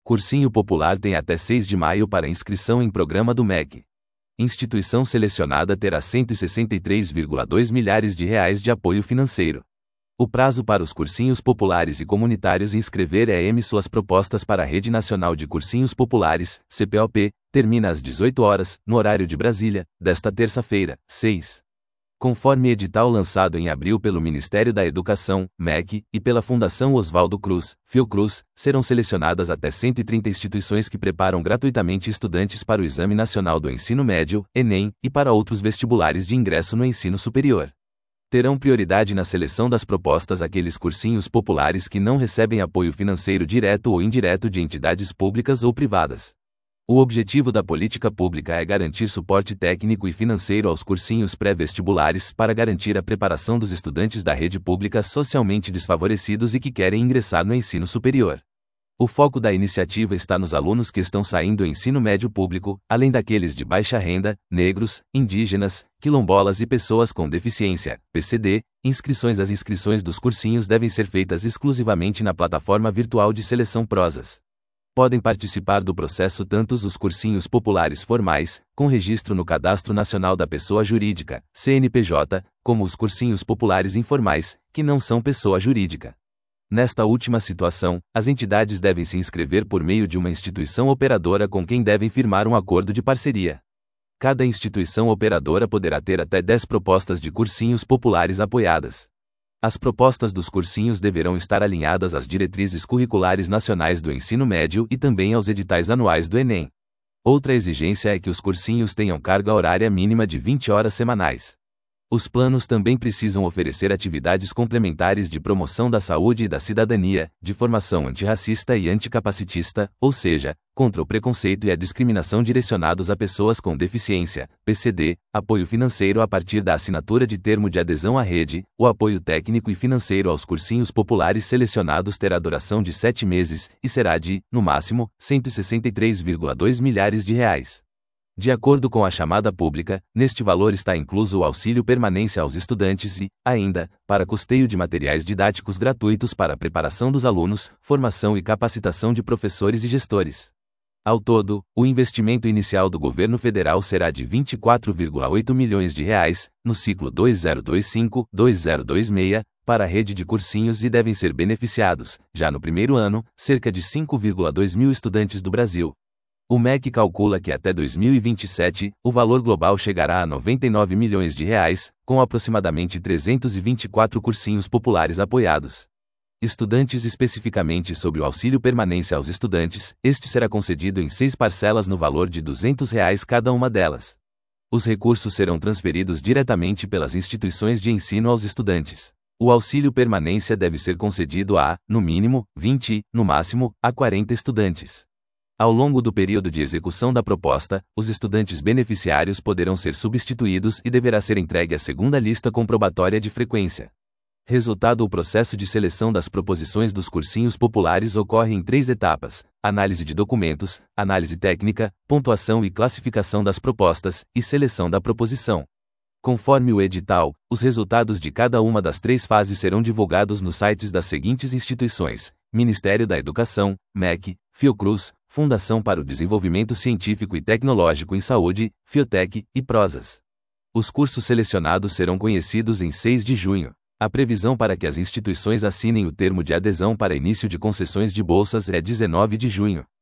Cursinho Popular tem até 6 de maio para inscrição em programa do MEC. Instituição selecionada terá R$ 163,2 milhares de apoio financeiro. O prazo para os cursinhos populares e comunitários inscrever EM suas propostas para a Rede Nacional de Cursinhos Populares, CPOP, termina às 18 horas, no horário de Brasília, desta terça-feira, 6. Conforme edital lançado em abril pelo Ministério da Educação, MEC, e pela Fundação Oswaldo Cruz, Fiocruz, serão selecionadas até 130 instituições que preparam gratuitamente estudantes para o Exame Nacional do Ensino Médio, ENEM, e para outros vestibulares de ingresso no ensino superior. Terão prioridade na seleção das propostas aqueles cursinhos populares que não recebem apoio financeiro direto ou indireto de entidades públicas ou privadas. O objetivo da política pública é garantir suporte técnico e financeiro aos cursinhos pré-vestibulares para garantir a preparação dos estudantes da rede pública socialmente desfavorecidos e que querem ingressar no ensino superior. O foco da iniciativa está nos alunos que estão saindo do ensino médio público, além daqueles de baixa renda, negros, indígenas, quilombolas e pessoas com deficiência, PCD. As inscrições dos cursinhos devem ser feitas exclusivamente na plataforma virtual de seleção Prozas. Podem participar do processo tanto os cursinhos populares formais, com registro no Cadastro Nacional da Pessoa Jurídica, CNPJ, como os cursinhos populares informais, que não são pessoa jurídica. Nesta última situação, as entidades devem se inscrever por meio de uma instituição operadora com quem devem firmar um acordo de parceria. Cada instituição operadora poderá ter até 10 propostas de cursinhos populares apoiadas. As propostas dos cursinhos deverão estar alinhadas às diretrizes curriculares nacionais do ensino médio e também aos editais anuais do Enem. Outra exigência é que os cursinhos tenham carga horária mínima de 20 horas semanais. Os planos também precisam oferecer atividades complementares de promoção da saúde e da cidadania, de formação antirracista e anticapacitista, ou seja, contra o preconceito e a discriminação direcionados a pessoas com deficiência, PCD, apoio financeiro a partir da assinatura de termo de adesão à rede. O apoio técnico e financeiro aos cursinhos populares selecionados terá duração de 7 meses, e será de, no máximo, R$ 163,2 milhares. De acordo com a chamada pública, neste valor está incluso o auxílio permanência aos estudantes e, ainda, para custeio de materiais didáticos gratuitos para a preparação dos alunos, formação e capacitação de professores e gestores. Ao todo, o investimento inicial do governo federal será de R$ 24,8 milhões no ciclo 2025-2026, para a rede de cursinhos e devem ser beneficiados, já no primeiro ano, cerca de 5,2 mil estudantes do Brasil. O MEC calcula que até 2027, o valor global chegará a R$ 99 milhões, com aproximadamente 324 cursinhos populares apoiados. Estudantes especificamente sobre o auxílio permanência aos estudantes, este será concedido em 6 parcelas no valor de R$ 200 cada uma delas. Os recursos serão transferidos diretamente pelas instituições de ensino aos estudantes. O auxílio permanência deve ser concedido a, no mínimo, 20 e, no máximo, a 40 estudantes. Ao longo do período de execução da proposta, os estudantes beneficiários poderão ser substituídos e deverá ser entregue a segunda lista comprobatória de frequência. Resultado: o processo de seleção das proposições dos cursinhos populares ocorre em 3 etapas: análise de documentos, análise técnica, pontuação e classificação das propostas, e seleção da proposição. Conforme o edital, os resultados de cada uma das 3 fases serão divulgados nos sites das seguintes instituições: Ministério da Educação, MEC, Fiocruz, Fundação para o Desenvolvimento Científico e Tecnológico em Saúde, Fiotec, e Prozas. Os cursos selecionados serão conhecidos em 6 de junho. A previsão para que as instituições assinem o termo de adesão para início de concessões de bolsas é 19 de junho.